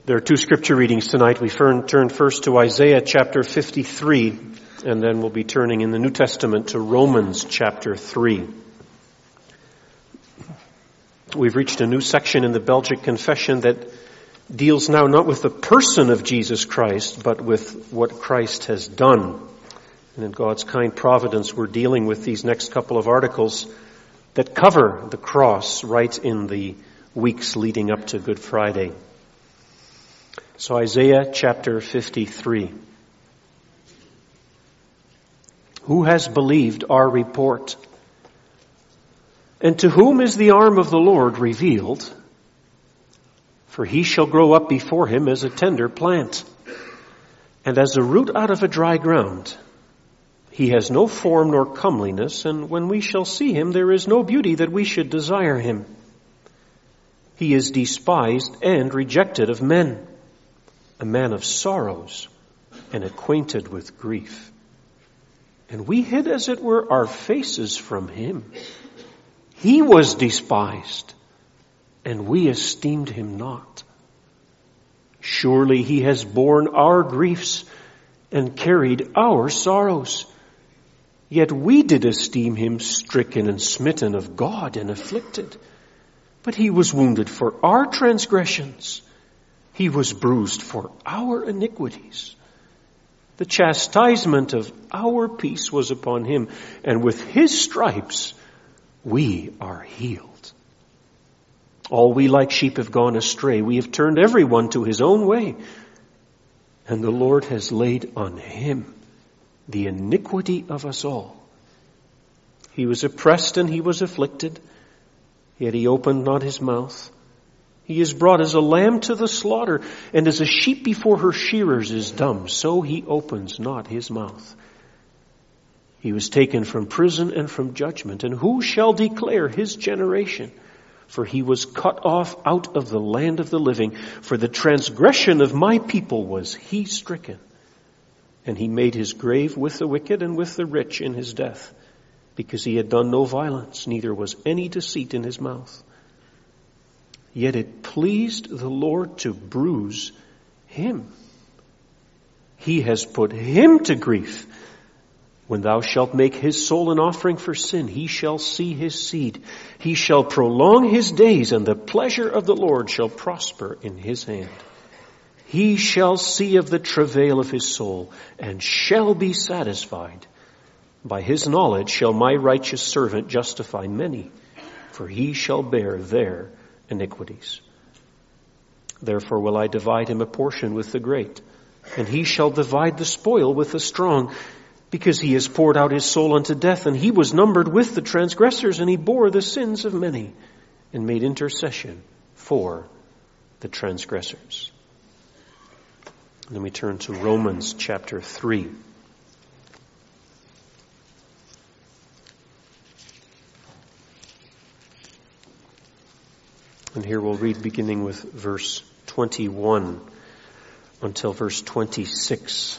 There are two scripture readings tonight. We turn first to Isaiah chapter 53, and then we'll be turning in the New Testament to Romans chapter 3. We've reached a new section in the Belgic Confession that deals now not with the person of Jesus Christ, but with what Christ has done. And in God's kind providence, we're dealing with these next couple of articles that cover the cross right in the weeks leading up to Good Friday. So Isaiah chapter 53. Who has believed our report? And to whom is the arm of the Lord revealed? For he shall grow up before him as a tender plant, and as a root out of a dry ground. He has no form nor comeliness, and when we shall see him, there is no beauty that we should desire him. He is despised and rejected of men, a man of sorrows and acquainted with grief. And we hid, as it were, our faces from him. He was despised, and we esteemed him not. Surely he has borne our griefs and carried our sorrows. Yet we did esteem him stricken and smitten of God and afflicted. But he was wounded for our transgressions. He was bruised for our iniquities. The chastisement of our peace was upon him, and with his stripes we are healed. All we like sheep have gone astray. We have turned everyone to his own way. And the Lord has laid on him the iniquity of us all. He was oppressed and he was afflicted, yet he opened not his mouth. He is brought as a lamb to the slaughter, and as a sheep before her shearers is dumb, so he opens not his mouth. He was taken from prison and from judgment, and who shall declare his generation? For he was cut off out of the land of the living. For the transgression of my people was he stricken. And he made his grave with the wicked and with the rich in his death, because he had done no violence, neither was any deceit in his mouth. Yet it pleased the Lord to bruise him. He has put him to grief. When thou shalt make his soul an offering for sin, he shall see his seed. He shall prolong his days, and the pleasure of the Lord shall prosper in his hand. He shall see of the travail of his soul, and shall be satisfied. By his knowledge shall my righteous servant justify many, for he shall bear their iniquities. Therefore will I divide him a portion with the great, and he shall divide the spoil with the strong, because he has poured out his soul unto death, and he was numbered with the transgressors, and he bore the sins of many, and made intercession for the transgressors. And then we turn to Romans chapter 3. And here we'll read beginning with verse 21 until verse 26.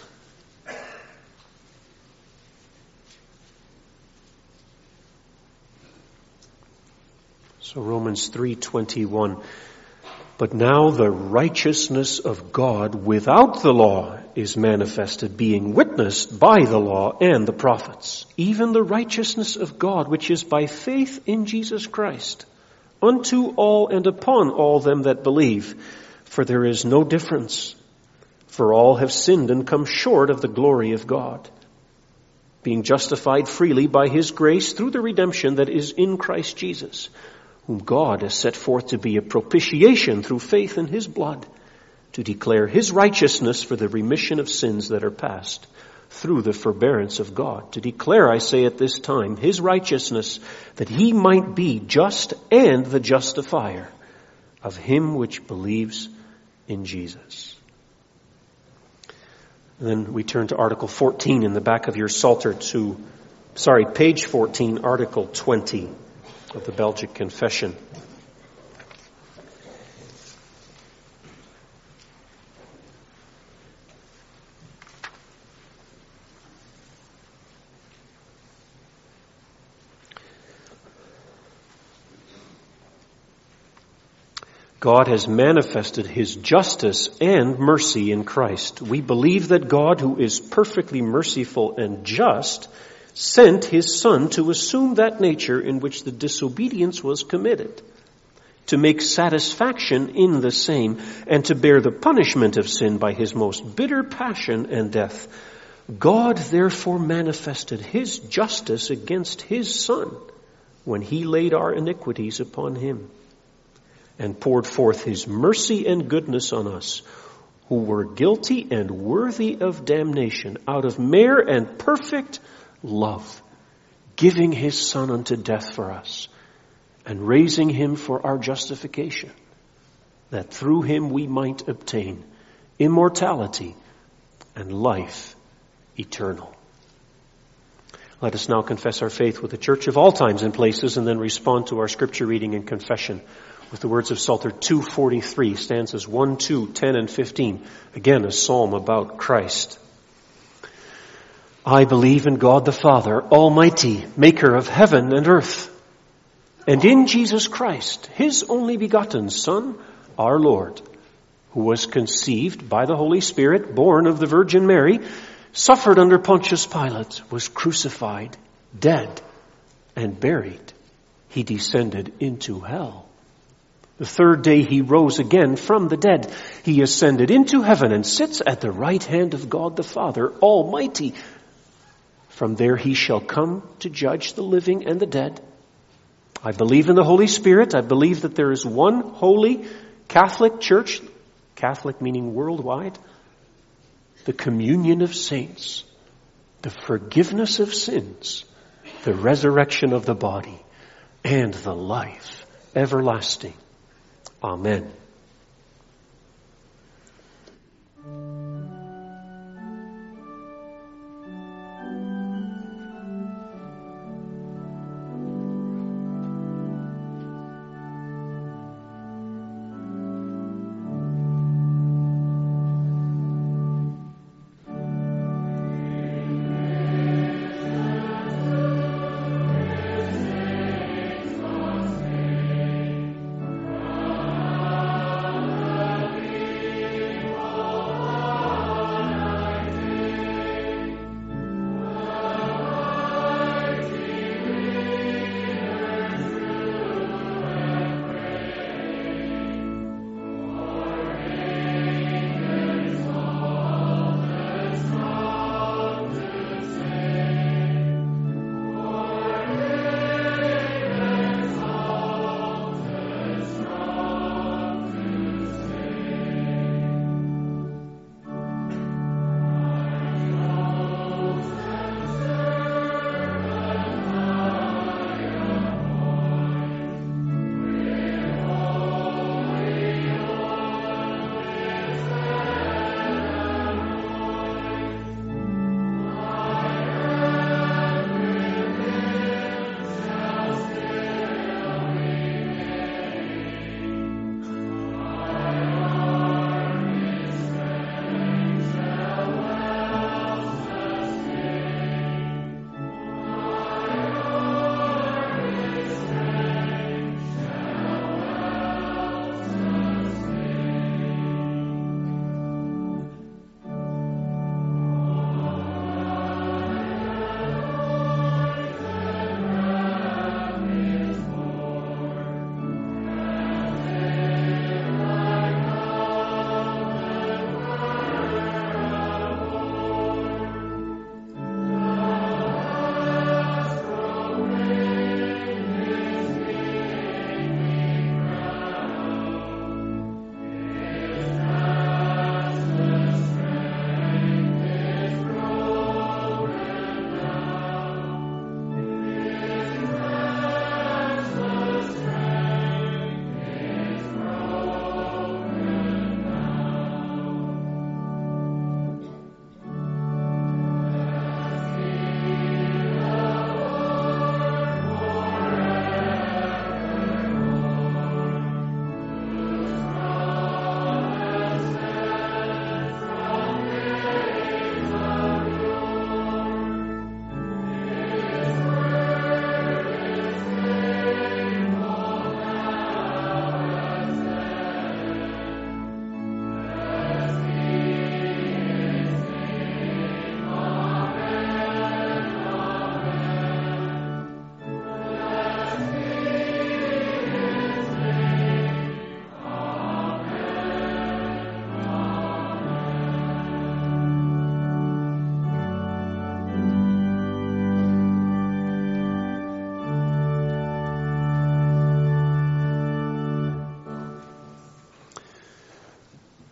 So Romans 3:21. But now the righteousness of God without the law is manifested, being witnessed by the law and the prophets, even the righteousness of God which is by faith in Jesus Christ, unto all and upon all them that believe. For there is no difference. For all have sinned and come short of the glory of God, being justified freely by his grace through the redemption that is in Christ Jesus, whom God has set forth to be a propitiation through faith in his blood, to declare his righteousness for the remission of sins that are past, through the forbearance of God, to declare, I say at this time, his righteousness, that he might be just and the justifier of him which believes in Jesus. And then we turn to Article 14 in the back of your Psalter page 14, Article 20 of the Belgic Confession. God has manifested his justice and mercy in Christ. We believe that God, who is perfectly merciful and just, sent his Son to assume that nature in which the disobedience was committed, to make satisfaction in the same, and to bear the punishment of sin by his most bitter passion and death. God therefore manifested his justice against his Son when he laid our iniquities upon him, and poured forth his mercy and goodness on us, who were guilty and worthy of damnation, out of mere and perfect love, giving his Son unto death for us, and raising him for our justification, that through him we might obtain immortality and life eternal. Let us now confess our faith with the church of all times and places, and then respond to our scripture reading and confession with the words of Psalter 243, stanzas 1, 2, 10, and 15. Again, a psalm about Christ. I believe in God the Father, Almighty, maker of heaven and earth, and in Jesus Christ, his only begotten Son, our Lord, who was conceived by the Holy Spirit, born of the Virgin Mary, suffered under Pontius Pilate, was crucified, dead, and buried. He descended into hell. The third day he rose again from the dead. He ascended into heaven and sits at the right hand of God the Father Almighty. From there he shall come to judge the living and the dead. I believe in the Holy Spirit. I believe that there is one holy Catholic Church, Catholic meaning worldwide, the communion of saints, the forgiveness of sins, the resurrection of the body, and the life everlasting. Amen.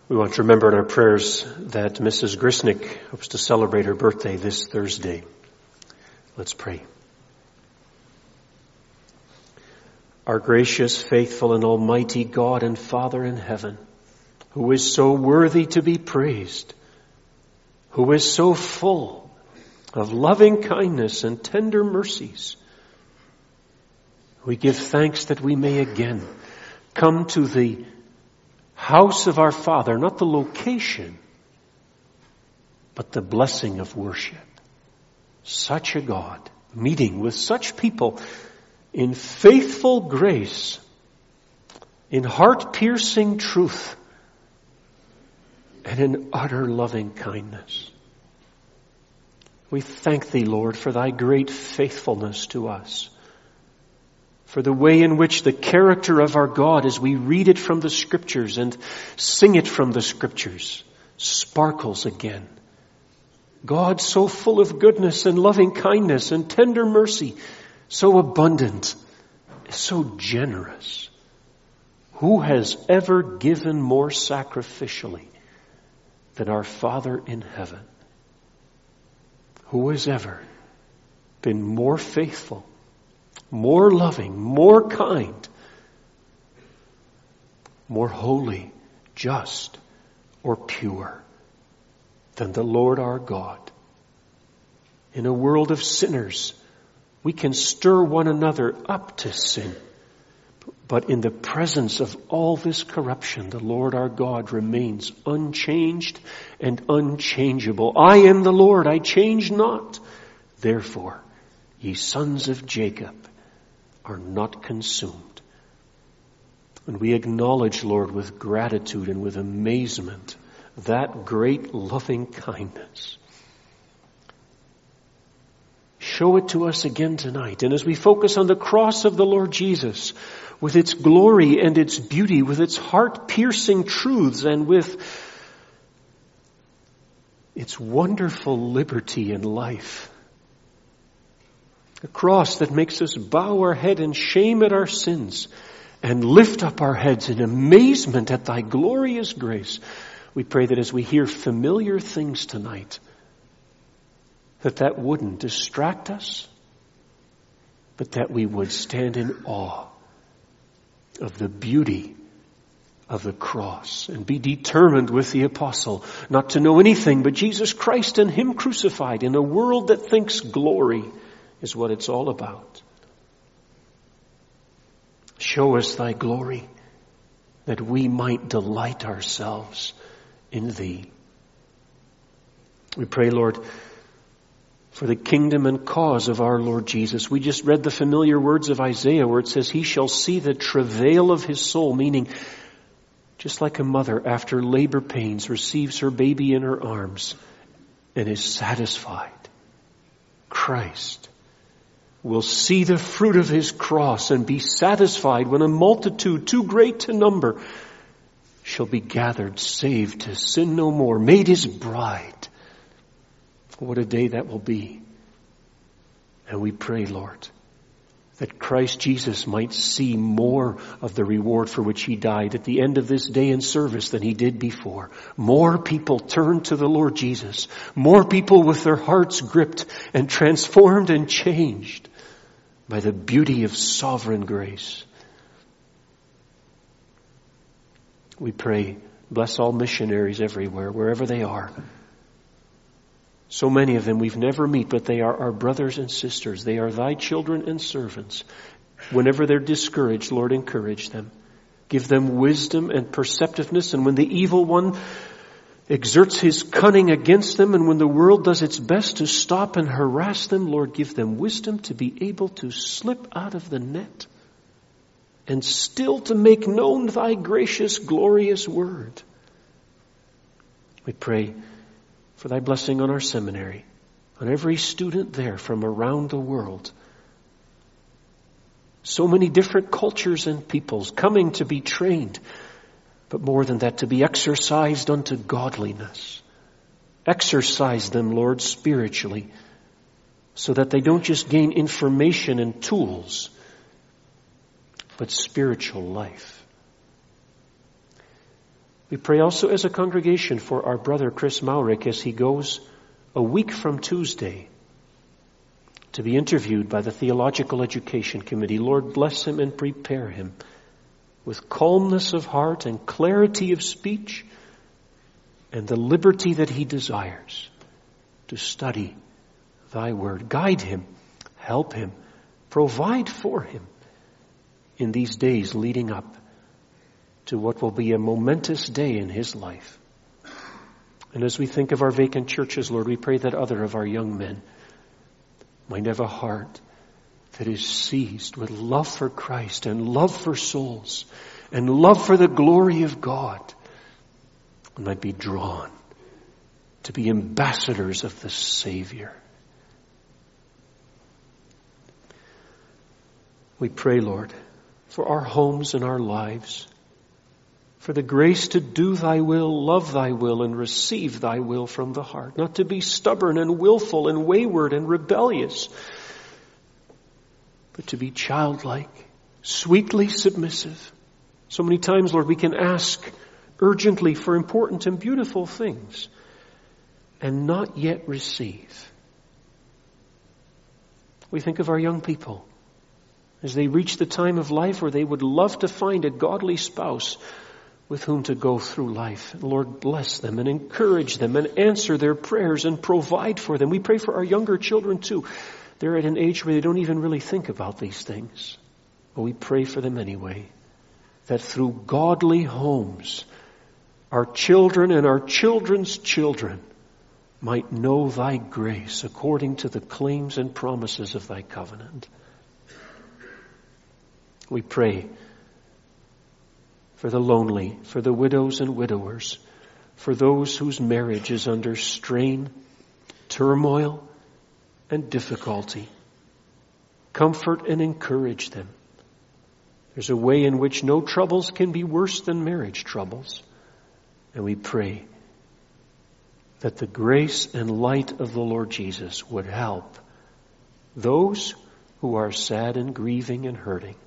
We want to remember in our prayers that Mrs. Grisnick hopes to celebrate her birthday this Thursday. Let's pray. Our gracious, faithful, and almighty God and Father in heaven, who is so worthy to be praised, who is so full of loving kindness and tender mercies, we give thanks that we may again come to the house of our Father, not the location, but the blessing of worship. Such a God, meeting with such people in faithful grace, in heart-piercing truth, and in utter loving kindness. We thank Thee, Lord, for Thy great faithfulness to us, for the way in which the character of our God, as we read it from the Scriptures and sing it from the Scriptures, sparkles again. God so full of goodness and loving kindness and tender mercy, so abundant, so generous. Who has ever given more sacrificially than our Father in heaven? Who has ever been more faithful, more loving, more kind, more holy, just, or pure than the Lord our God? In a world of sinners, we can stir one another up to sin. But in the presence of all this corruption, the Lord our God remains unchanged and unchangeable. I am the Lord, I change not. Therefore, ye sons of Jacob are not consumed. And we acknowledge, Lord, with gratitude and with amazement, that great loving kindness. Show it to us again tonight. And as we focus on the cross of the Lord Jesus, with its glory and its beauty, with its heart-piercing truths, and with its wonderful liberty and life, a cross that makes us bow our head in shame at our sins and lift up our heads in amazement at Thy glorious grace. We pray that as we hear familiar things tonight, that wouldn't distract us, but that we would stand in awe of the beauty of the cross and be determined with the apostle not to know anything but Jesus Christ and Him crucified in a world that thinks glory is what it's all about. Show us Thy glory that we might delight ourselves in Thee. We pray, Lord, for the kingdom and cause of our Lord Jesus. We just read the familiar words of Isaiah where it says, He shall see the travail of His soul, meaning just like a mother after labor pains receives her baby in her arms and is satisfied. Christ will see the fruit of His cross and be satisfied when a multitude too great to number shall be gathered, saved to sin no more, made His bride. What a day that will be. And we pray, Lord, that Christ Jesus might see more of the reward for which He died at the end of this day in service than He did before. More people turn to the Lord Jesus. More people with their hearts gripped and transformed and changed by the beauty of sovereign grace. We pray, bless all missionaries everywhere, wherever they are. So many of them we've never met, but they are our brothers and sisters. They are Thy children and servants. Whenever they're discouraged, Lord, encourage them. Give them wisdom and perceptiveness. And when the evil one exerts his cunning against them, and when the world does its best to stop and harass them, Lord, give them wisdom to be able to slip out of the net and still to make known Thy gracious, glorious word. We pray for Thy blessing on our seminary, on every student there from around the world. So many different cultures and peoples coming to be trained, but more than that, to be exercised unto godliness. Exercise them, Lord, spiritually, so that they don't just gain information and tools, but spiritual life. We pray also as a congregation for our brother Chris Maurick as he goes a week from Tuesday to be interviewed by the Theological Education Committee. Lord, bless him and prepare him with calmness of heart and clarity of speech and the liberty that he desires to study thy word. Guide him, help him, provide for him in these days leading up to what will be a momentous day in his life. And as we think of our vacant churches, Lord, we pray that other of our young men might have a heart that is seized with love for Christ and love for souls and love for the glory of God, and might be drawn to be ambassadors of the Savior. We pray, Lord, for our homes and our lives, for the grace to do thy will, love thy will, and receive thy will from the heart, not to be stubborn and willful and wayward and rebellious, but to be childlike, sweetly submissive. So many times, Lord, we can ask urgently for important and beautiful things and not yet receive. We think of our young people as they reach the time of life where they would love to find a godly spouse with whom to go through life. Lord, bless them and encourage them and answer their prayers and provide for them. We pray for our younger children too. They're at an age where they don't even really think about these things. But we pray for them anyway, that through godly homes, our children and our children's children might know thy grace according to the claims and promises of thy covenant. We pray for the lonely, for the widows and widowers, for those whose marriage is under strain, turmoil, and difficulty. Comfort and encourage them. There's a way in which no troubles can be worse than marriage troubles. And we pray that the grace and light of the Lord Jesus would help those who are sad and grieving and hurting.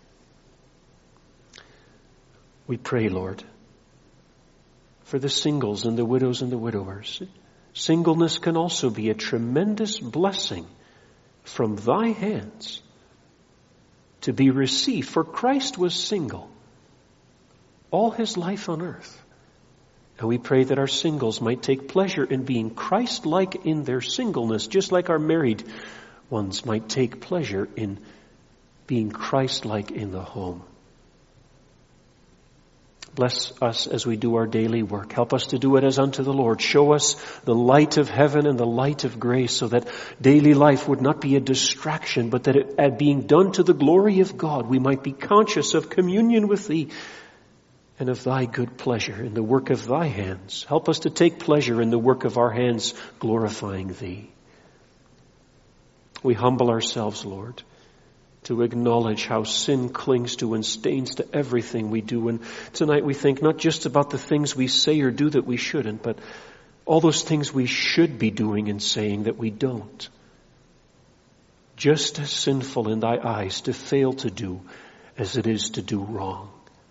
We pray, Lord, for the singles and the widows and the widowers. Singleness can also be a tremendous blessing from thy hands to be received. For Christ was single all his life on earth. And we pray that our singles might take pleasure in being Christ-like in their singleness, just like our married ones might take pleasure in being Christ-like in the home. Bless us as we do our daily work. Help us to do it as unto the Lord. Show us the light of heaven and the light of grace so that daily life would not be a distraction, but that it, being done to the glory of God, we might be conscious of communion with thee and of thy good pleasure in the work of thy hands. Help us to take pleasure in the work of our hands, glorifying thee. We humble ourselves, Lord, to acknowledge how sin clings to and stains to everything we do. And tonight we think not just about the things we say or do that we shouldn't, but all those things we should be doing and saying that we don't. Just as sinful in thy eyes to fail to do as it is to do wrong.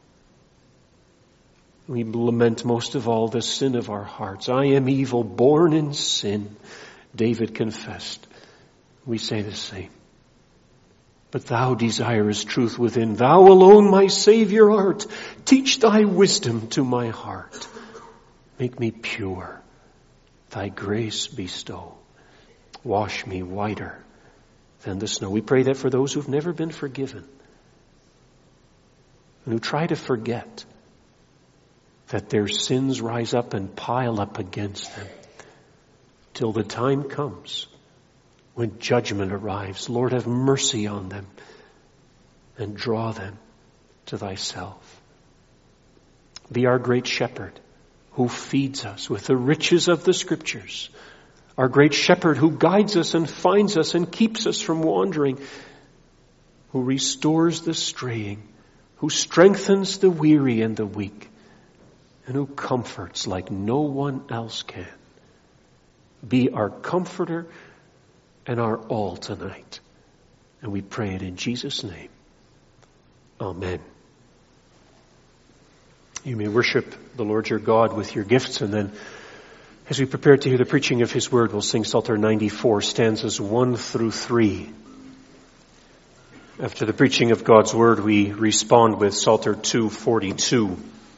We lament most of all the sin of our hearts. I am evil, born in sin, David confessed. We say the same. But thou desirest truth within. Thou alone my Savior art. Teach thy wisdom to my heart. Make me pure. Thy grace bestow. Wash me whiter than the snow. We pray that for those who've never been forgiven and who try to forget that their sins rise up and pile up against them till the time comes when judgment arrives. Lord, have mercy on them and draw them to thyself. Be our great shepherd who feeds us with the riches of the scriptures. Our great shepherd who guides us and finds us and keeps us from wandering. Who restores the straying. Who strengthens the weary and the weak. And who comforts like no one else can. Be our comforter and our all tonight. And we pray it in Jesus' name. Amen. You may worship the Lord your God with your gifts, and then as we prepare to hear the preaching of His Word, we'll sing Psalter 94, stanzas 1 through 3. After the preaching of God's Word, we respond with Psalter 242.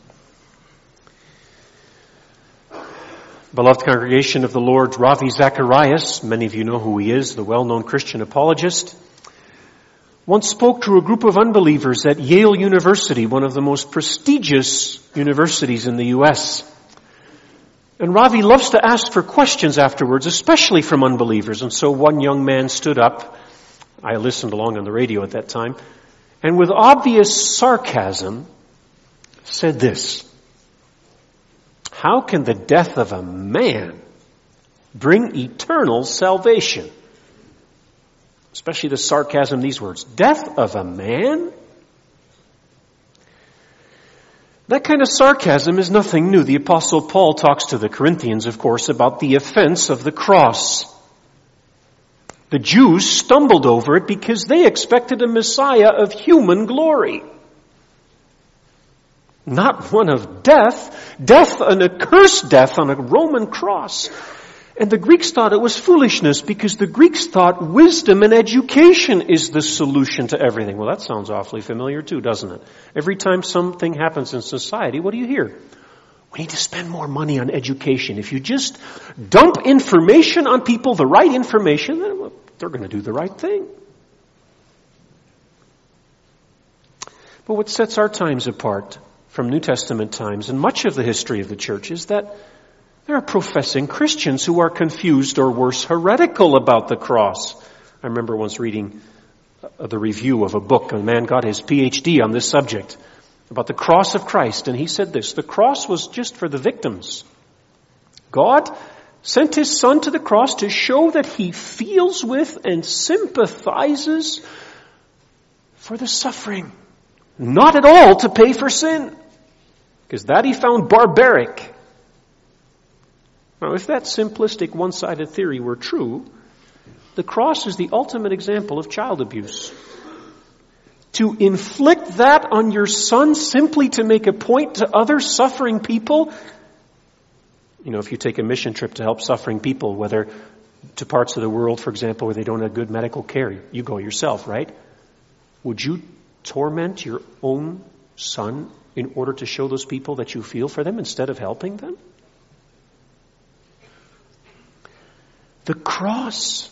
Beloved congregation of the Lord, Ravi Zacharias, many of you know who he is, the well-known Christian apologist, once spoke to a group of unbelievers at Yale University, one of the most prestigious universities in the U.S. And Ravi loves to ask for questions afterwards, especially from unbelievers. And so one young man stood up, I listened along on the radio at that time, and with obvious sarcasm said this: "How can the death of a man bring eternal salvation?" Especially the sarcasm, these words, death of a man? That kind of sarcasm is nothing new. The Apostle Paul talks to the Corinthians, of course, about the offense of the cross. The Jews stumbled over it because they expected a Messiah of human glory. Not one of death. Death, an accursed death on a Roman cross. And the Greeks thought it was foolishness because the Greeks thought wisdom and education is the solution to everything. Well, that sounds awfully familiar too, doesn't it? Every time something happens in society, what do you hear? We need to spend more money on education. If you just dump information on people, the right information, then they're going to do the right thing. But what sets our times apart from New Testament times and much of the history of the church is that there are professing Christians who are confused or worse, heretical about the cross. I remember once reading the review of a book. A man got his PhD on this subject about the cross of Christ, and he said this: the cross was just for the victims. God sent His Son to the cross to show that He feels with and sympathizes for the suffering, not at all to pay for sin, because that He found barbaric. Now, if that simplistic, one-sided theory were true, the cross is the ultimate example of child abuse. To inflict that on your son simply to make a point to other suffering people, if you take a mission trip to help suffering people, whether to parts of the world, for example, where they don't have good medical care, you go yourself, right? Would you torment your own son in order to show those people that you feel for them instead of helping them? The cross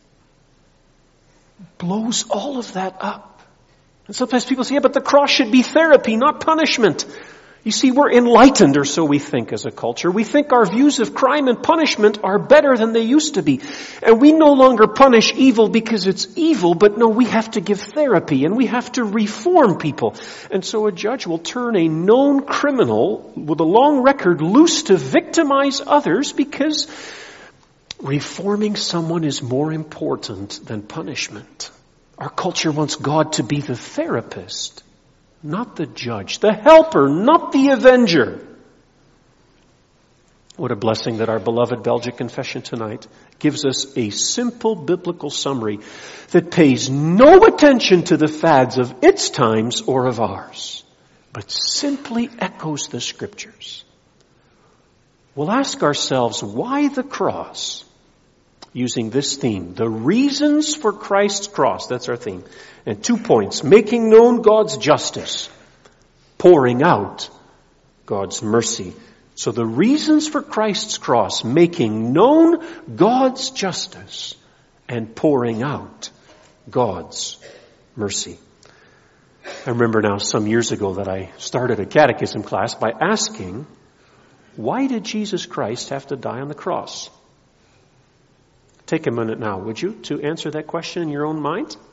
blows all of that up. And sometimes people say, yeah, but the cross should be therapy, not punishment. You see, we're enlightened, or so we think as a culture. We think our views of crime and punishment are better than they used to be. And we no longer punish evil because it's evil, but no, we have to give therapy and we have to reform people. And so a judge will turn a known criminal with a long record loose to victimize others because reforming someone is more important than punishment. Our culture wants God to be the therapist, not the judge, the helper, not the avenger. What a blessing that our beloved Belgic Confession tonight gives us a simple biblical summary that pays no attention to the fads of its times or of ours, but simply echoes the Scriptures. We'll ask ourselves, why the cross? Using this theme, the reasons for Christ's cross, that's our theme. And 2 points: making known God's justice, pouring out God's mercy. So the reasons for Christ's cross: making known God's justice and pouring out God's mercy. I remember now some years ago that I started a catechism class by asking, why did Jesus Christ have to die on the cross? Take a minute now, would you, to answer that question in your own mind? Do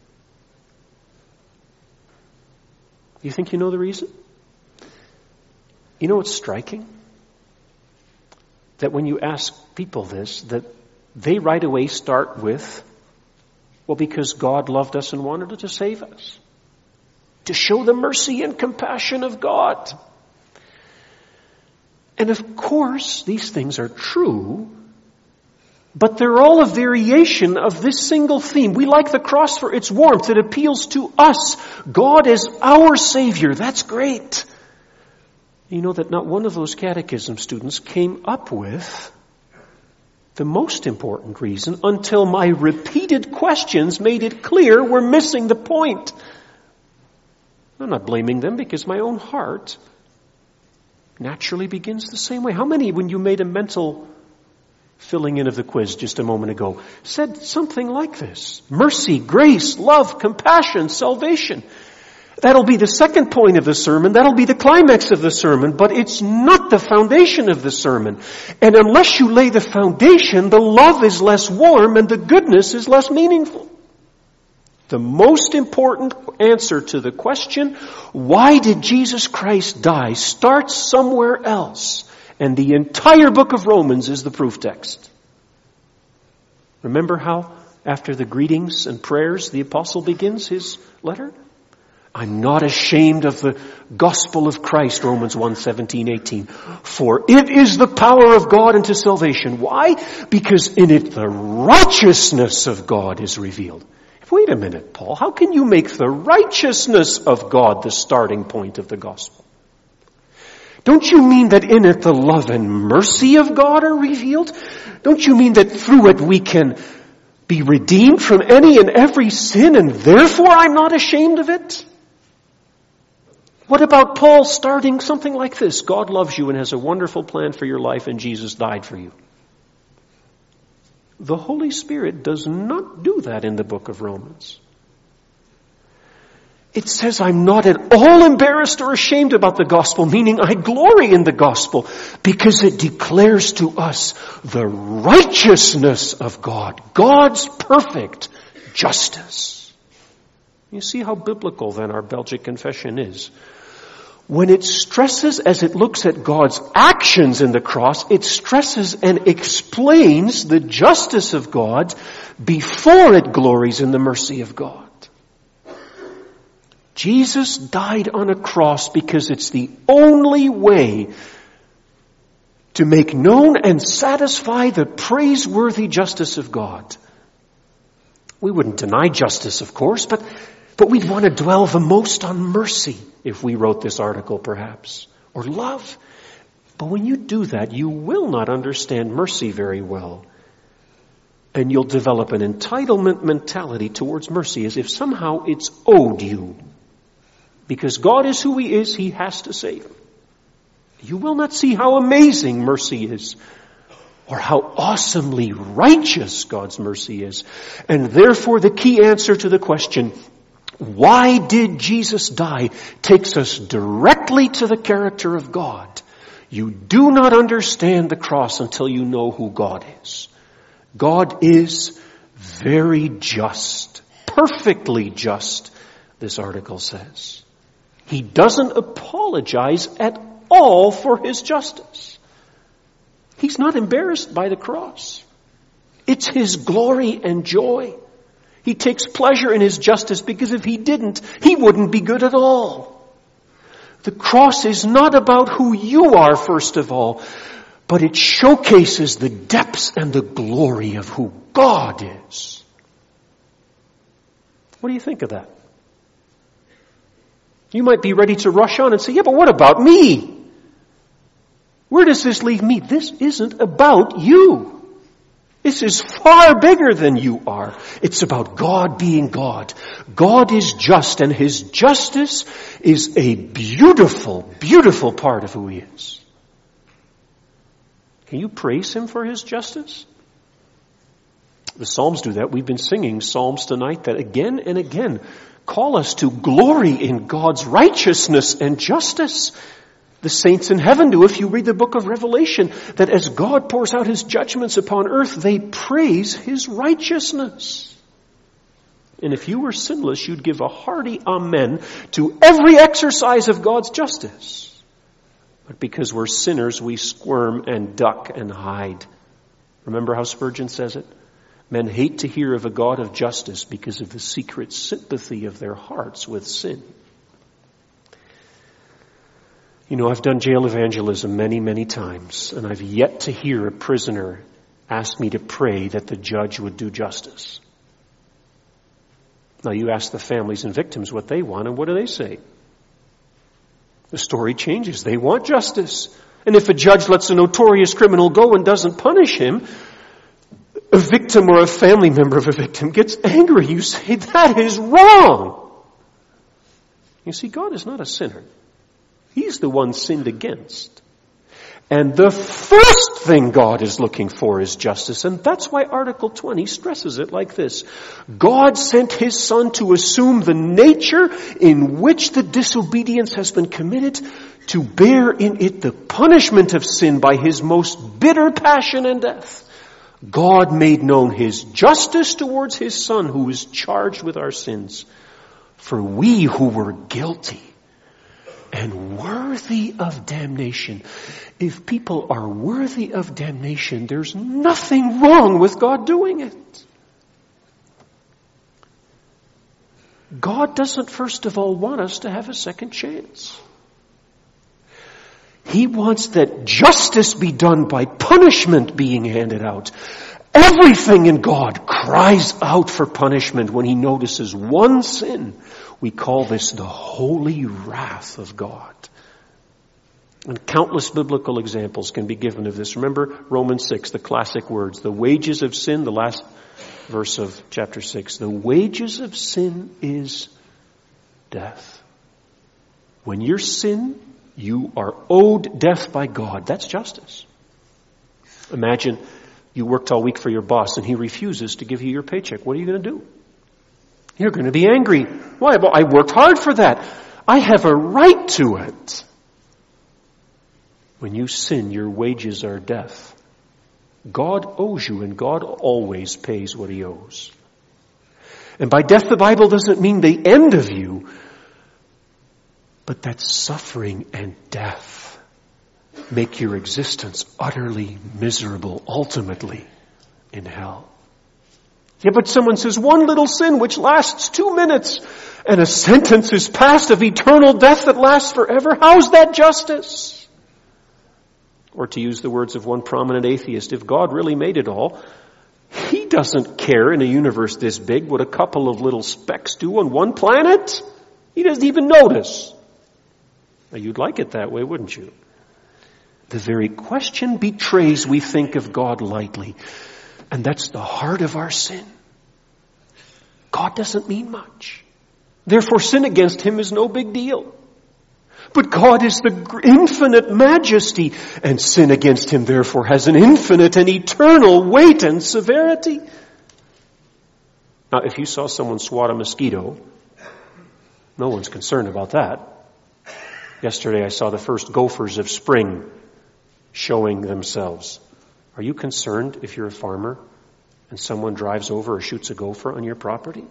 you think you know the reason? You know what's striking? That when you ask people this, that they right away start with, well, because God loved us and wanted to save us. To show the mercy and compassion of God. And of course, these things are true, but they're all a variation of this single theme. We like the cross for its warmth. It appeals to us. God is our Savior. That's great. You know that not one of those catechism students came up with the most important reason until my repeated questions made it clear we're missing the point. I'm not blaming them because my own heart naturally begins the same way. How many, when you made a mental filling in of the quiz just a moment ago, said something like this? Mercy, grace, love, compassion, salvation. That'll be the second point of the sermon. That'll be the climax of the sermon, but it's not the foundation of the sermon. And unless you lay the foundation, the love is less warm and the goodness is less meaningful. The most important answer to the question, why did Jesus Christ die, starts somewhere else. And the entire book of Romans is the proof text. Remember how, after the greetings and prayers, the apostle begins his letter? I'm not ashamed of the gospel of Christ, Romans 1:17-18. For it is the power of God unto salvation. Why? Because in it the righteousness of God is revealed. Wait a minute, Paul. How can you make the righteousness of God the starting point of the gospel? Don't you mean that in it the love and mercy of God are revealed? Don't you mean that through it we can be redeemed from any and every sin and therefore I'm not ashamed of it? What about Paul starting something like this? God loves you and has a wonderful plan for your life and Jesus died for you. The Holy Spirit does not do that in the book of Romans. It says I'm not at all embarrassed or ashamed about the gospel, meaning I glory in the gospel because it declares to us the righteousness of God, God's perfect justice. You see how biblical then our Belgic confession is. When it stresses, as it looks at God's actions in the cross, it stresses and explains the justice of God before it glories in the mercy of God. Jesus died on a cross because it's the only way to make known and satisfy the praiseworthy justice of God. We wouldn't deny justice, of course, but we'd want to dwell the most on mercy if we wrote this article, perhaps, or love. But when you do that, you will not understand mercy very well. And you'll develop an entitlement mentality towards mercy as if somehow it's owed you. Because God is who He is, He has to save. You will not see how amazing mercy is, or how awesomely righteous God's mercy is. And therefore the key answer to the question, why did Jesus die, takes us directly to the character of God. You do not understand the cross until you know who God is. God is very just, perfectly just, this article says. He doesn't apologize at all for His justice. He's not embarrassed by the cross. It's His glory and joy. He takes pleasure in His justice because if He didn't, He wouldn't be good at all. The cross is not about who you are, first of all, but it showcases the depths and the glory of who God is. What do you think of that? You might be ready to rush on and say, yeah, but what about me? Where does this leave me? This isn't about you. This is far bigger than you are. It's about God being God. God is just, and His justice is a beautiful, beautiful part of who He is. Can you praise Him for His justice? The Psalms do that. We've been singing Psalms tonight that again and again call us to glory in God's righteousness and justice. The saints in heaven do. If you read the book of Revelation, that as God pours out His judgments upon earth, they praise His righteousness. And if you were sinless, you'd give a hearty amen to every exercise of God's justice. But because we're sinners, we squirm and duck and hide. Remember how Spurgeon says it? Men hate to hear of a God of justice because of the secret sympathy of their hearts with sin. You know, I've done jail evangelism many, many times, and I've yet to hear a prisoner ask me to pray that the judge would do justice. Now you ask the families and victims what they want, and what do they say? The story changes. They want justice. And if a judge lets a notorious criminal go and doesn't punish him, a victim or a family member of a victim gets angry. You say, that is wrong. You see, God is not a sinner. He's the one sinned against. And the first thing God is looking for is justice. And that's why Article 20 stresses it like this. God sent His Son to assume the nature in which the disobedience has been committed, to bear in it the punishment of sin by His most bitter passion and death. God made known His justice towards His Son, who was charged with our sins. For we who were guilty and worthy of damnation. If people are worthy of damnation, there's nothing wrong with God doing it. God doesn't, first of all, want us to have a second chance. He wants that justice be done by punishment being handed out. Everything in God cries out for punishment when He notices one sin. We call this the holy wrath of God. And countless biblical examples can be given of this. Remember Romans 6, the classic words. The wages of sin, the last verse of chapter 6. The wages of sin is death. When you're sin, you are owed death by God. That's justice. Imagine you worked all week for your boss and he refuses to give you your paycheck. What are you going to do? You're going to be angry. Why? Well, I worked hard for that. I have a right to it. When you sin, your wages are death. God owes you, and God always pays what He owes. And by death, the Bible doesn't mean the end of you, but that suffering and death make your existence utterly miserable, ultimately in hell. Yeah, but someone says one little sin which lasts 2 minutes and a sentence is passed of eternal death that lasts forever. How's that justice? Or to use the words of one prominent atheist, if God really made it all, He doesn't care in a universe this big what a couple of little specks do on one planet. He doesn't even notice. Now, you'd like it that way, wouldn't you? The very question betrays we think of God lightly. And that's the heart of our sin. God doesn't mean much. Therefore, sin against Him is no big deal. But God is the infinite majesty, and sin against Him, therefore, has an infinite and eternal weight and severity. Now, if you saw someone swat a mosquito, no one's concerned about that. Yesterday, I saw the first gophers of spring showing themselves. Are you concerned if you're a farmer and someone drives over or shoots a gopher on your property?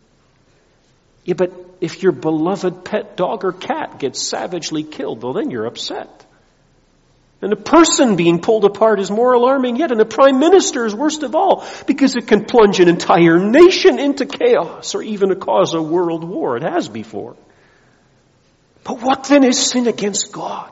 Yeah, but if your beloved pet dog or cat gets savagely killed, well, then you're upset. And a person being pulled apart is more alarming yet, and a prime minister is worst of all, because it can plunge an entire nation into chaos or even cause a world war. It has before. But what then is sin against God?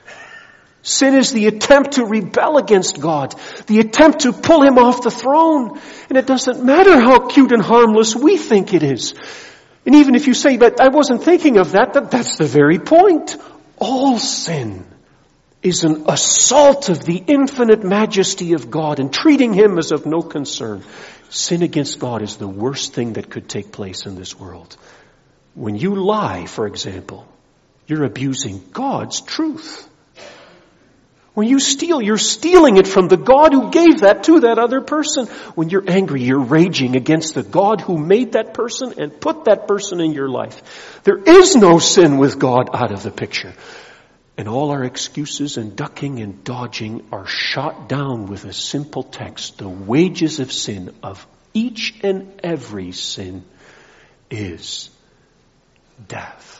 Sin is the attempt to rebel against God, the attempt to pull Him off the throne. And it doesn't matter how cute and harmless we think it is. And even if you say, but I wasn't thinking of that, that's the very point. All sin is an assault of the infinite majesty of God and treating Him as of no concern. Sin against God is the worst thing that could take place in this world. When you lie, for example, you're abusing God's truth. When you steal, you're stealing it from the God who gave that to that other person. When you're angry, you're raging against the God who made that person and put that person in your life. There is no sin with God out of the picture. And all our excuses and ducking and dodging are shot down with a simple text. The wages of sin, of each and every sin, is death.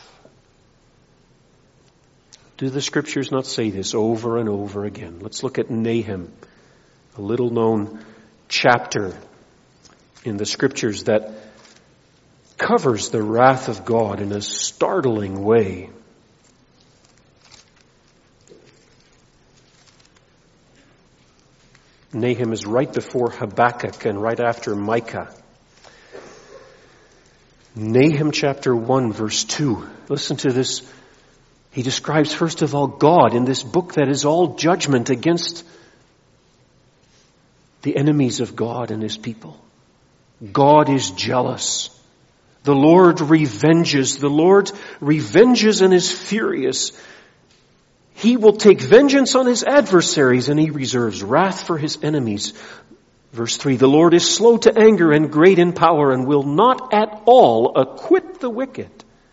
Do the Scriptures not say this over and over again? Let's look at Nahum, a little known chapter in the Scriptures that covers the wrath of God in a startling way. Nahum is right before Habakkuk and right after Micah. Nahum chapter 1 verse 2. Listen to this He describes, first of all, God in this book that is all judgment against the enemies of God and His people. God is jealous. The Lord revenges. The Lord revenges and is furious. He will take vengeance on His adversaries, and He reserves wrath for His enemies. Verse 3, the Lord is slow to anger and great in power, and will not at all acquit the wicked.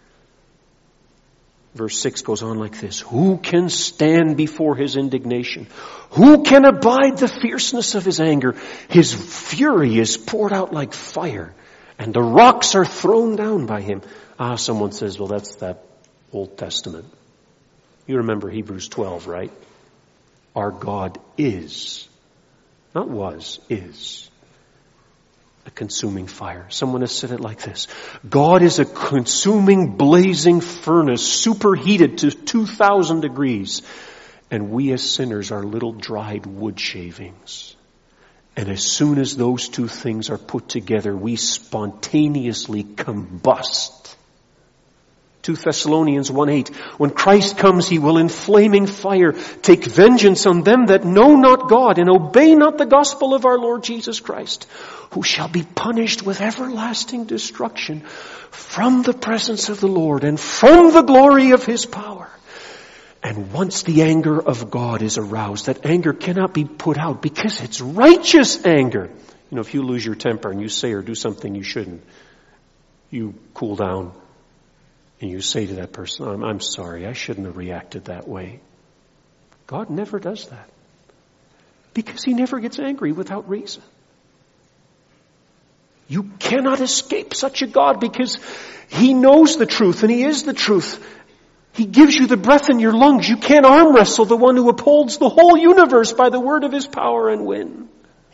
Verse 6 goes on like this. Who can stand before His indignation? Who can abide the fierceness of His anger? His fury is poured out like fire, and the rocks are thrown down by Him. Someone says, well, that's that Old Testament. You remember Hebrews 12, right? Our God is, not was, is a consuming fire. Someone has said it like this. God is a consuming, blazing furnace, superheated to 2,000 degrees. And we as sinners are little dried wood shavings. And as soon as those two things are put together, we spontaneously combust. 2 Thessalonians 1:8. When Christ comes, He will in flaming fire take vengeance on them that know not God and obey not the gospel of our Lord Jesus Christ, who shall be punished with everlasting destruction from the presence of the Lord and from the glory of His power. And once the anger of God is aroused, that anger cannot be put out because it's righteous anger. You know, if you lose your temper and you say or do something you shouldn't, you cool down. And you say to that person, I'm sorry, I shouldn't have reacted that way. God never does that. Because He never gets angry without reason. You cannot escape such a God because He knows the truth and He is the truth. He gives you the breath in your lungs. You can't arm wrestle the one who upholds the whole universe by the word of His power and win.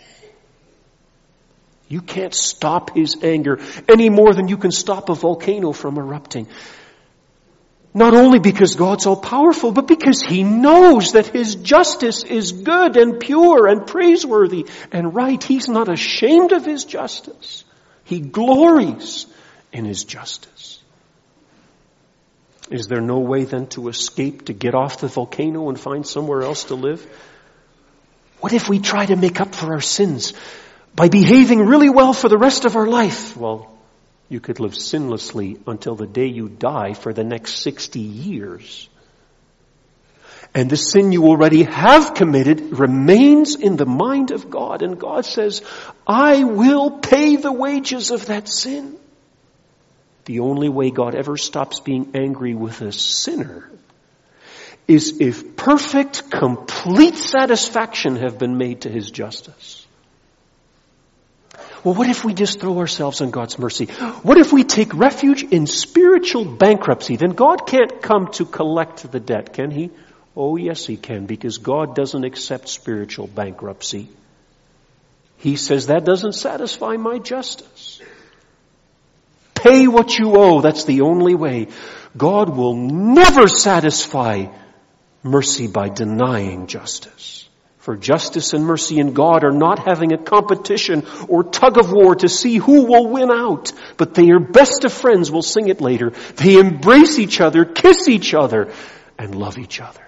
You can't stop His anger any more than you can stop a volcano from erupting. Not only because God's all powerful, but because He knows that His justice is good and pure and praiseworthy and right. He's not ashamed of His justice. He glories in His justice. Is there no way then to escape, to get off the volcano and find somewhere else to live? What if we try to make up for our sins by behaving really well for the rest of our life? Well, you could live sinlessly until the day you die for the next 60 years. And the sin you already have committed remains in the mind of God. And God says, I will pay the wages of that sin. The only way God ever stops being angry with a sinner is if perfect, complete satisfaction have been made to His justice. Well, what if we just throw ourselves on God's mercy? What if we take refuge in spiritual bankruptcy? Then God can't come to collect the debt, can He? Oh, yes, He can, because God doesn't accept spiritual bankruptcy. He says, that doesn't satisfy my justice. Pay what you owe. That's the only way. God will never satisfy mercy by denying justice. For justice and mercy in God are not having a competition or tug of war to see who will win out, but they are best of friends. We'll sing it later. They embrace each other, kiss each other, and love each other.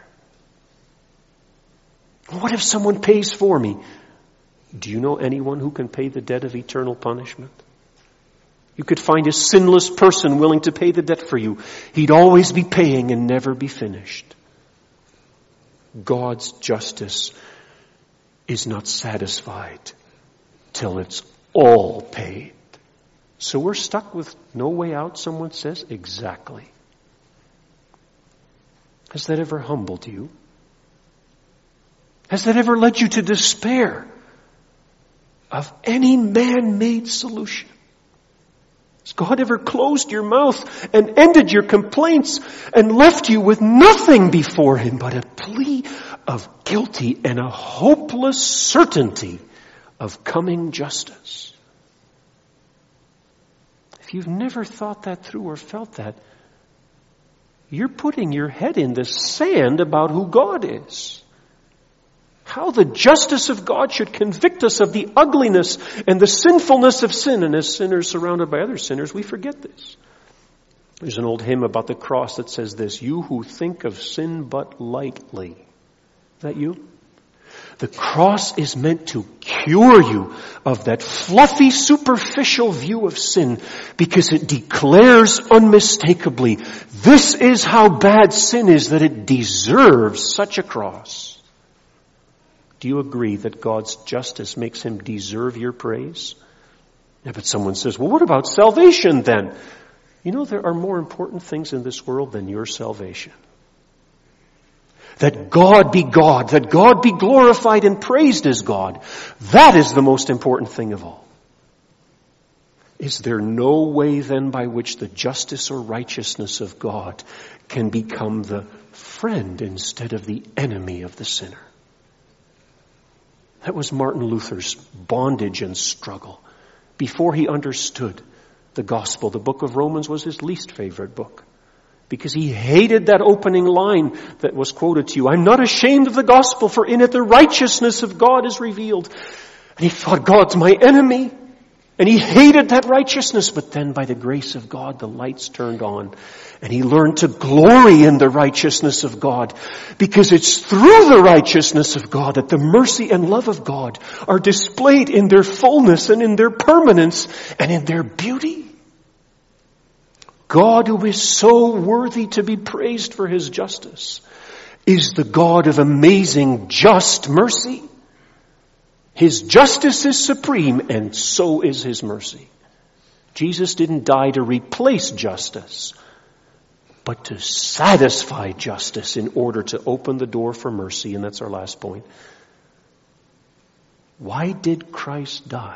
What if someone pays for me? Do you know anyone who can pay the debt of eternal punishment? You could find a sinless person willing to pay the debt for you. He'd always be paying and never be finished. God's justice is not satisfied till it's all paid. So we're stuck with no way out, someone says? Exactly. Has that ever humbled you? Has that ever led you to despair of any man-made solution? Has God ever closed your mouth and ended your complaints and left you with nothing before Him but a plea of guilty and a hopeless certainty of coming justice? If you've never thought that through or felt that, you're putting your head in the sand about who God is. How the justice of God should convict us of the ugliness and the sinfulness of sin. And as sinners surrounded by other sinners, we forget this. There's an old hymn about the cross that says this: "You who think of sin but lightly." Is that you? The cross is meant to cure you of that fluffy, superficial view of sin, because it declares unmistakably, this is how bad sin is, that it deserves such a cross. Do you agree that God's justice makes him deserve your praise? Yeah, but someone says, well, what about salvation then? You know, there are more important things in this world than your salvation. That God be God, that God be glorified and praised as God. That is the most important thing of all. Is there no way then by which the justice or righteousness of God can become the friend instead of the enemy of the sinner? That was Martin Luther's bondage and struggle. Before he understood the gospel, the book of Romans was his least favorite book. Because he hated that opening line that was quoted to you. I'm not ashamed of the gospel, for in it the righteousness of God is revealed. And he thought, God's my enemy. And he hated that righteousness. But then by the grace of God, the lights turned on. And he learned to glory in the righteousness of God. Because it's through the righteousness of God that the mercy and love of God are displayed in their fullness and in their permanence and in their beauty. God, who is so worthy to be praised for his justice, is the God of amazing just mercy. His justice is supreme, and so is his mercy. Jesus didn't die to replace justice, but to satisfy justice in order to open the door for mercy. And that's our last point. Why did Christ die?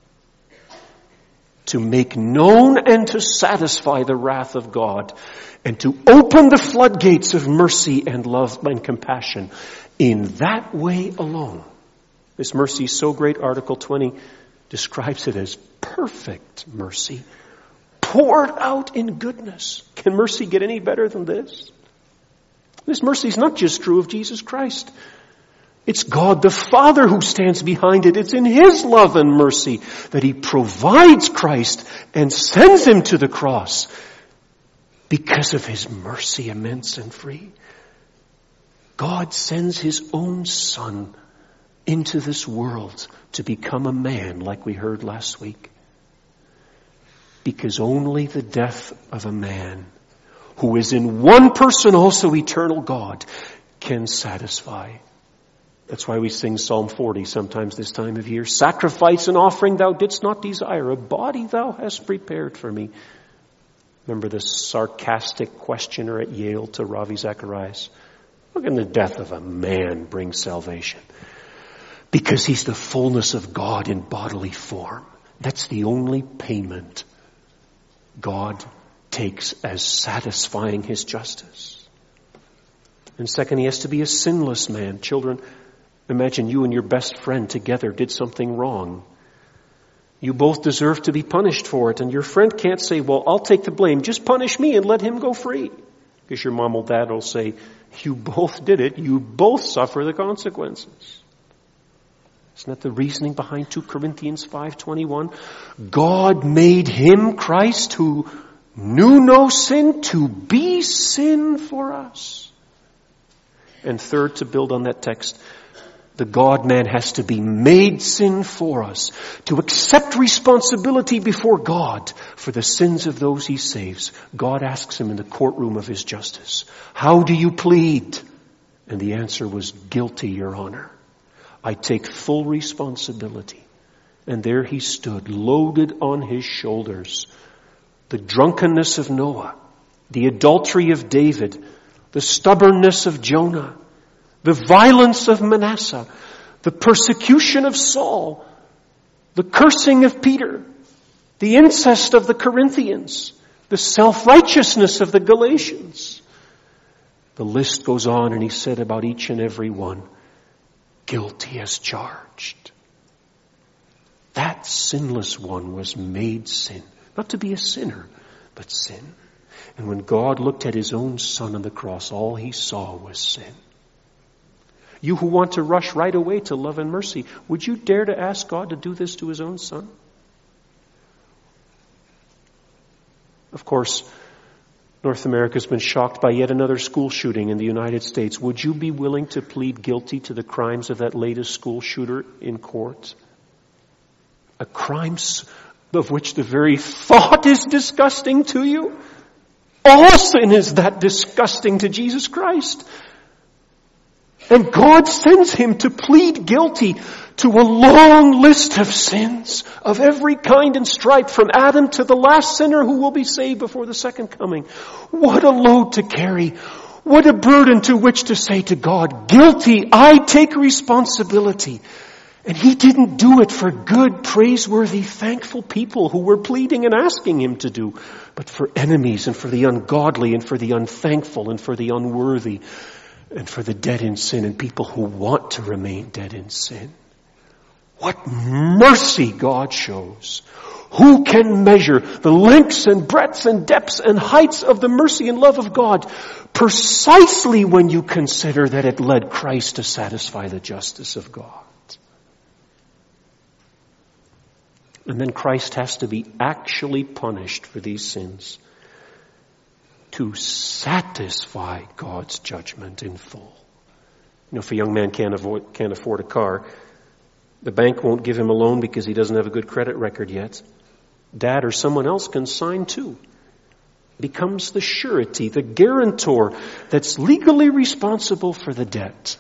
To make known and to satisfy the wrath of God, and to open the floodgates of mercy and love and compassion in that way alone. This mercy is so great, Article 20 describes it as perfect mercy, poured out in goodness. Can mercy get any better than this? This mercy is not just true of Jesus Christ. It's God the Father who stands behind it. It's in his love and mercy that he provides Christ and sends him to the cross because of his mercy immense and free. God sends his own Son into this world to become a man, like we heard last week. Because only the death of a man, who is in one person also eternal God, can satisfy. That's why we sing Psalm 40 sometimes this time of year. Sacrifice and offering thou didst not desire, a body thou hast prepared for me. Remember the sarcastic questioner at Yale to Ravi Zacharias? How can the death of a man bring salvation? Because he's the fullness of God in bodily form. That's the only payment God takes as satisfying his justice. And second, he has to be a sinless man. Children, imagine you and your best friend together did something wrong. You both deserve to be punished for it, and your friend can't say, well, I'll take the blame. Just punish me and let him go free. Because your mom or dad will say, you both did it. You both suffer the consequences. Isn't that the reasoning behind 2 Corinthians 5:21? God made him, Christ, who knew no sin, to be sin for us. And third, to build on that text, the God-man has to be made sin for us, to accept responsibility before God for the sins of those he saves. God asks him in the courtroom of his justice, how do you plead? And the answer was, guilty, Your Honor. I take full responsibility. And there he stood, loaded on his shoulders, the drunkenness of Noah, the adultery of David, the stubbornness of Jonah, the violence of Manasseh, the persecution of Saul, the cursing of Peter, the incest of the Corinthians, the self-righteousness of the Galatians. The list goes on, and he said about each and every one, guilty as charged. That sinless one was made sin. Not to be a sinner, but sin. And when God looked at his own Son on the cross, all he saw was sin. You who want to rush right away to love and mercy, would you dare to ask God to do this to his own Son? Of course, North America's been shocked by yet another school shooting in the United States. Would you be willing to plead guilty to the crimes of that latest school shooter in court? A crime of which the very thought is disgusting to you? All sin is that disgusting to Jesus Christ. And God sends him to plead guilty to a long list of sins of every kind and stripe, from Adam to the last sinner who will be saved before the second coming. What a load to carry. What a burden to which to say to God, guilty, I take responsibility. And he didn't do it for good, praiseworthy, thankful people who were pleading and asking him to do, but for enemies and for the ungodly and for the unthankful and for the unworthy and for the dead in sin and people who want to remain dead in sin. What mercy God shows. Who can measure the lengths and breadths and depths and heights of the mercy and love of God precisely when you consider that it led Christ to satisfy the justice of God? And then Christ has to be actually punished for these sins to satisfy God's judgment in full. You know, if a young man can't afford a car, the bank won't give him a loan because he doesn't have a good credit record yet. Dad or someone else can sign too. Becomes the surety, the guarantor that's legally responsible for the debt.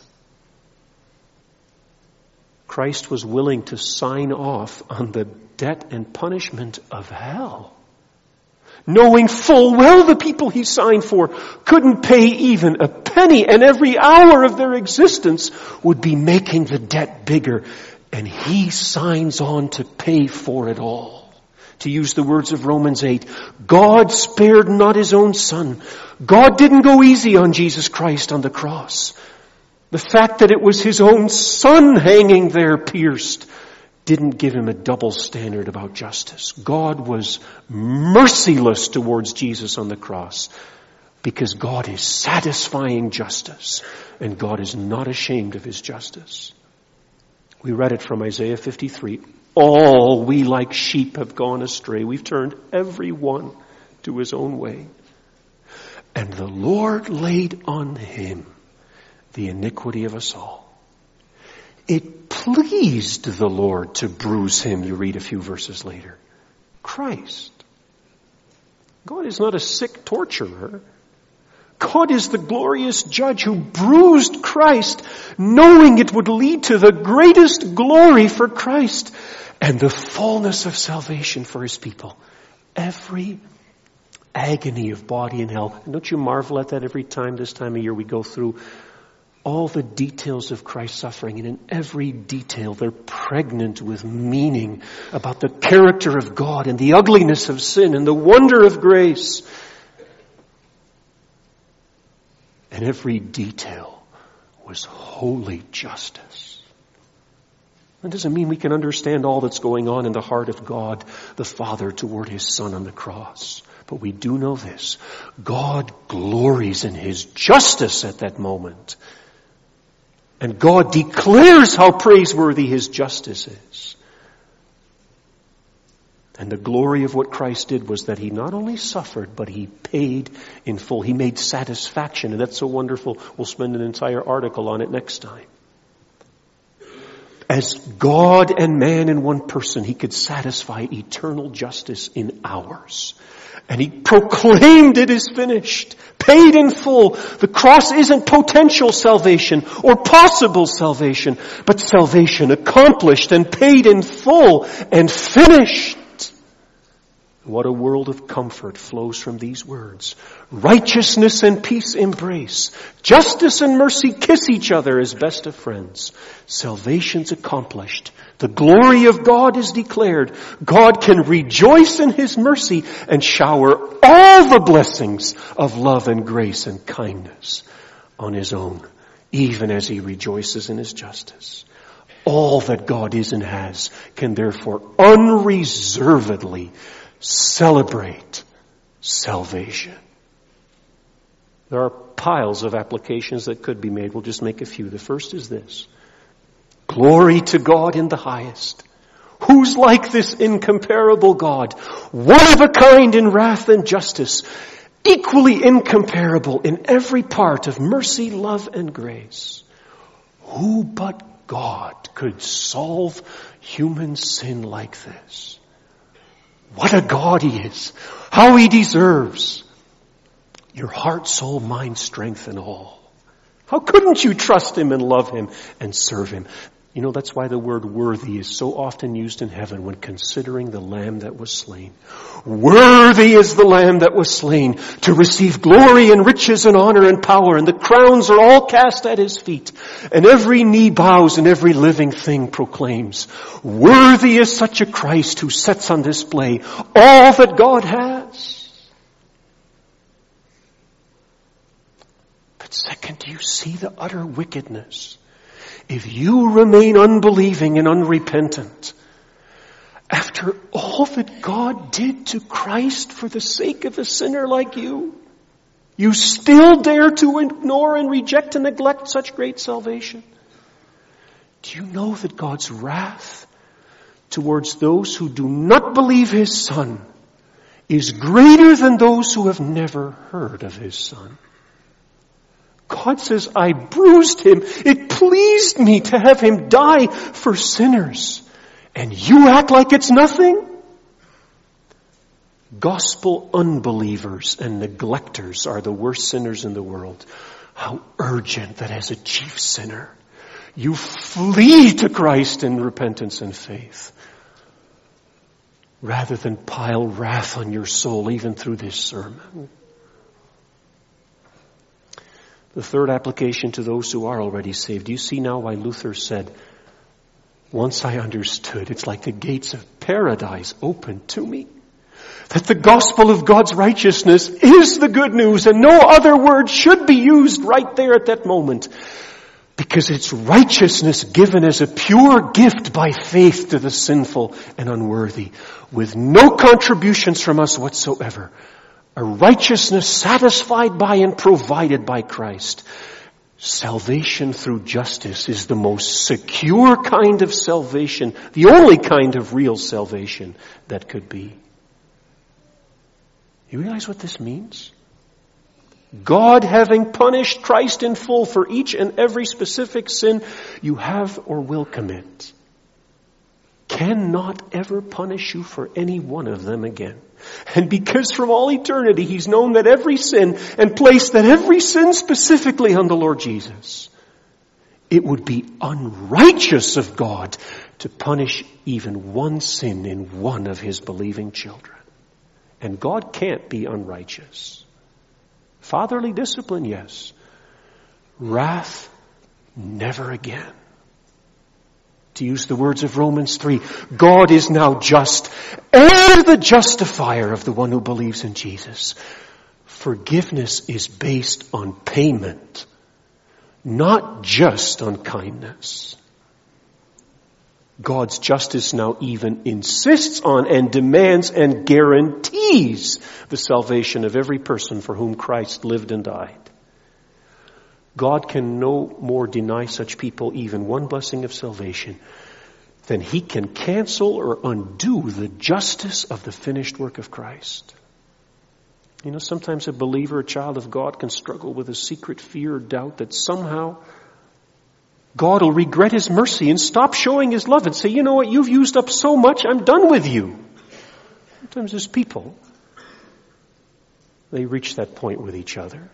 Christ was willing to sign off on the debt and punishment of hell, knowing full well the people he signed for couldn't pay even a penny, and every hour of their existence would be making the debt bigger, and he signs on to pay for it all. To use the words of Romans 8, God spared not his own son. God didn't go easy on Jesus Christ on the cross. The fact that it was his own son hanging there pierced didn't give him a double standard about justice. God was merciless towards Jesus on the cross because God is satisfying justice and God is not ashamed of his justice. We read it from Isaiah 53. All we like sheep have gone astray. We've turned every one to his own way. And the Lord laid on him the iniquity of us all. It pleased the Lord to bruise him, you read a few verses later. Christ. God is not a sick torturer. God is the glorious judge who bruised Christ, knowing it would lead to the greatest glory for Christ and the fullness of salvation for his people. Every agony of body in hell. And don't you marvel at that every time this time of year we go through all the details of Christ's suffering, and in every detail they're pregnant with meaning about the character of God and the ugliness of sin and the wonder of grace. And every detail was holy justice. That doesn't mean we can understand all that's going on in the heart of God the Father toward his Son on the cross. But we do know this. God glories in his justice at that moment. And God declares how praiseworthy his justice is. And the glory of what Christ did was that he not only suffered, but he paid in full. He made satisfaction. And that's so wonderful. We'll spend an entire article on it next time. As God and man in one person, he could satisfy eternal justice in hours. And he proclaimed it is finished, paid in full. The cross isn't potential salvation or possible salvation, but salvation accomplished and paid in full and finished. What a world of comfort flows from these words. Righteousness and peace embrace. Justice and mercy kiss each other as best of friends. Salvation's accomplished. The glory of God is declared. God can rejoice in his mercy and shower all the blessings of love and grace and kindness on his own, even as he rejoices in his justice. All that God is and has can therefore unreservedly celebrate salvation. There are piles of applications that could be made. We'll just make a few. The first is this. Glory to God in the highest. Who's like this incomparable God? One of a kind in wrath and justice, equally incomparable in every part of mercy, love, and grace. Who but God could solve human sin like this? What a God He is. How He deserves your heart, soul, mind, strength, and all. How couldn't you trust Him and love Him and serve Him? You know, that's why the word worthy is so often used in heaven when considering the Lamb that was slain. Worthy is the Lamb that was slain to receive glory and riches and honor and power, and the crowns are all cast at His feet, and every knee bows and every living thing proclaims, worthy is such a Christ who sets on display all that God has. But second, do you see the utter wickedness? If you remain unbelieving and unrepentant, after all that God did to Christ for the sake of a sinner like you still dare to ignore and reject and neglect such great salvation. Do you know that God's wrath towards those who do not believe His Son is greater than those who have never heard of His Son? God says, I bruised Him. It pleased me to have Him die for sinners. And you act like it's nothing? Gospel unbelievers and neglectors are the worst sinners in the world. How urgent that as a chief sinner, you flee to Christ in repentance and faith, rather than pile wrath on your soul even through this sermon. The third application to those who are already saved. Do you see now why Luther said, once I understood, it's like the gates of paradise opened to me. That the gospel of God's righteousness is the good news, and no other word should be used right there at that moment. Because it's righteousness given as a pure gift by faith to the sinful and unworthy, with no contributions from us whatsoever. A righteousness satisfied by and provided by Christ. Salvation through justice is the most secure kind of salvation, the only kind of real salvation that could be. You realize what this means? God, having punished Christ in full for each and every specific sin you have or will commit, cannot ever punish you for any one of them again. And because from all eternity He's known that every sin and placed that every sin specifically on the Lord Jesus, it would be unrighteous of God to punish even one sin in one of His believing children. And God can't be unrighteous. Fatherly discipline, yes. Wrath, never again. To use the words of Romans 3, God is now just and the justifier of the one who believes in Jesus. Forgiveness is based on payment, not just on kindness. God's justice now even insists on and demands and guarantees the salvation of every person for whom Christ lived and died. God can no more deny such people even one blessing of salvation than He can cancel or undo the justice of the finished work of Christ. You know, sometimes a believer, a child of God, can struggle with a secret fear or doubt that somehow God will regret His mercy and stop showing His love and say, you know what, you've used up so much, I'm done with you. Sometimes as people, they reach that point with each other.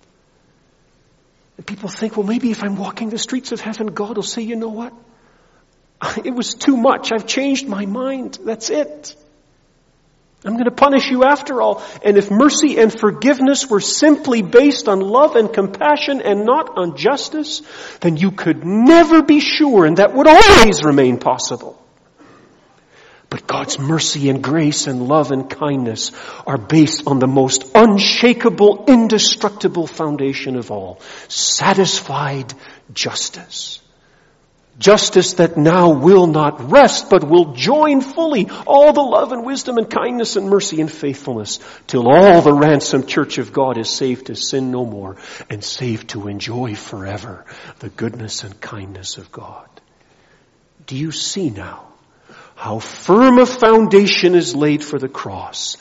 And people think, well, maybe if I'm walking the streets of heaven, God will say, you know what? It was too much. I've changed my mind. That's it. I'm going to punish you after all. And if mercy and forgiveness were simply based on love and compassion and not on justice, then you could never be sure, and that would always remain possible. But God's mercy and grace and love and kindness are based on the most unshakable, indestructible foundation of all. Satisfied justice. Justice that now will not rest, but will join fully all the love and wisdom and kindness and mercy and faithfulness till all the ransomed church of God is saved to sin no more and saved to enjoy forever the goodness and kindness of God. Do you see now how firm a foundation is laid for the cross?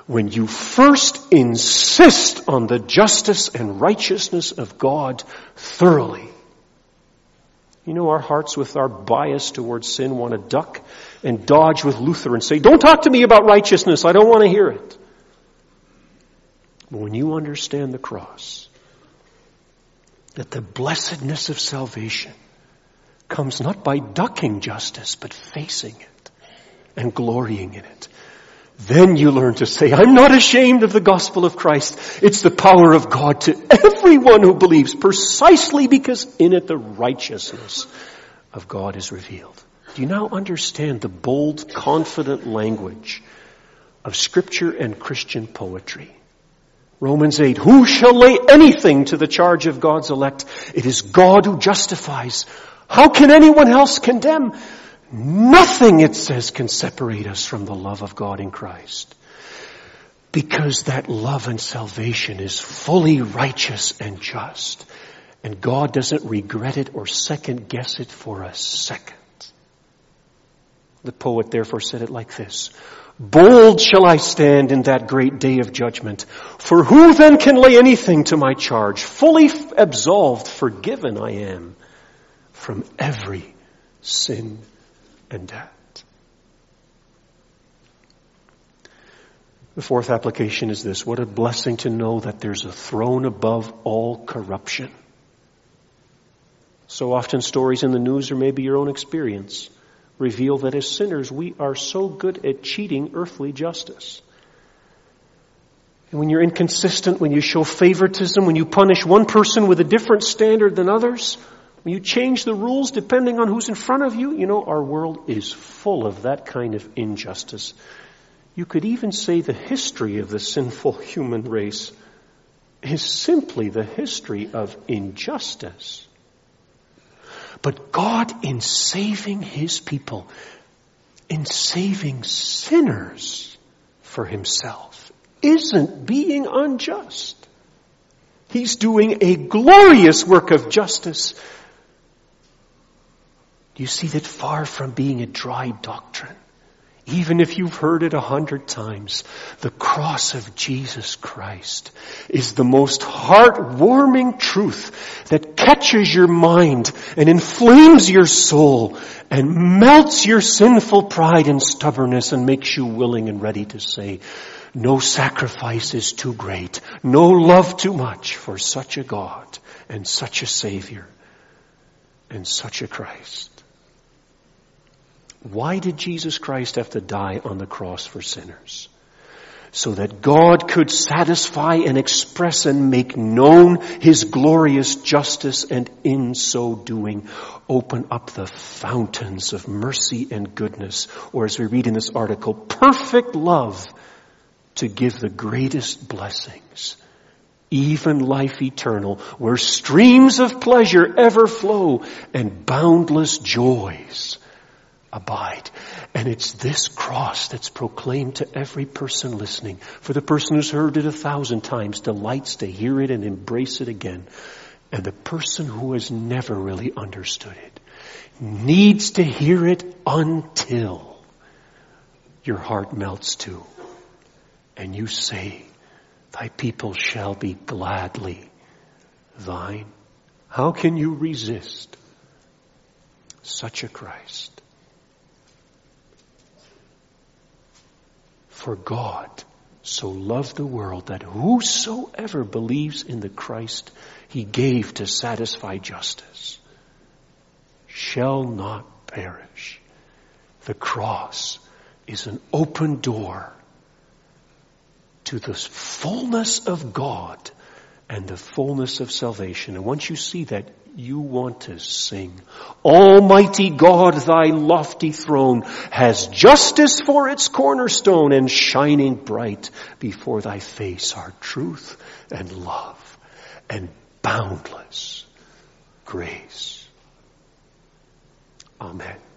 when you first insist on the justice and righteousness of God thoroughly. You know, our hearts with our bias towards sin want to duck and dodge with Luther and say, don't talk to me about righteousness, I don't want to hear it. But when you understand the cross, that the blessedness of salvation comes not by ducking justice, but facing it and glorying in it, then you learn to say, I'm not ashamed of the gospel of Christ. It's the power of God to everyone who believes, precisely because in it the righteousness of God is revealed. Do you now understand the bold, confident language of Scripture and Christian poetry? Romans 8, who shall lay anything to the charge of God's elect? It is God who justifies. How can anyone else condemn? Nothing, it says, can separate us from the love of God in Christ. Because that love and salvation is fully righteous and just. And God doesn't regret it or second guess it for a second. The poet therefore said it like this. Bold shall I stand in that great day of judgment. For who then can lay anything to my charge? Fully absolved, forgiven I am from every sin and debt. The fourth application is this. What a blessing to know that there's a throne above all corruption. So often stories in the news, or maybe your own experience, reveal that as sinners we are so good at cheating earthly justice. And when you're inconsistent, when you show favoritism, when you punish one person with a different standard than others, when you change the rules depending on who's in front of you, you know, our world is full of that kind of injustice. You could even say the history of the sinful human race is simply the history of injustice. But God, in saving His people, in saving sinners for Himself, isn't being unjust. He's doing a glorious work of justice. Do you see that far from being a dry doctrine, even if you've heard it 100 times, the cross of Jesus Christ is the most heartwarming truth that catches your mind and inflames your soul and melts your sinful pride and stubbornness and makes you willing and ready to say, no sacrifice is too great, no love too much for such a God and such a Savior and such a Christ. Why did Jesus Christ have to die on the cross for sinners? So that God could satisfy and express and make known His glorious justice, and in so doing open up the fountains of mercy and goodness, or as we read in this article, perfect love to give the greatest blessings, even life eternal, where streams of pleasure ever flow and boundless joys abide. And it's this cross that's proclaimed to every person listening. For the person who's heard it 1,000 times, delights to hear it and embrace it again. And the person who has never really understood it needs to hear it until your heart melts too. And you say, thy people shall be gladly thine. How can you resist such a Christ? For God so loved the world that whosoever believes in the Christ He gave to satisfy justice shall not perish. The cross is an open door to the fullness of God and the fullness of salvation. And once you see that, you want to sing, Almighty God, thy lofty throne has justice for its cornerstone, and shining bright before thy face are truth and love and boundless grace. Amen.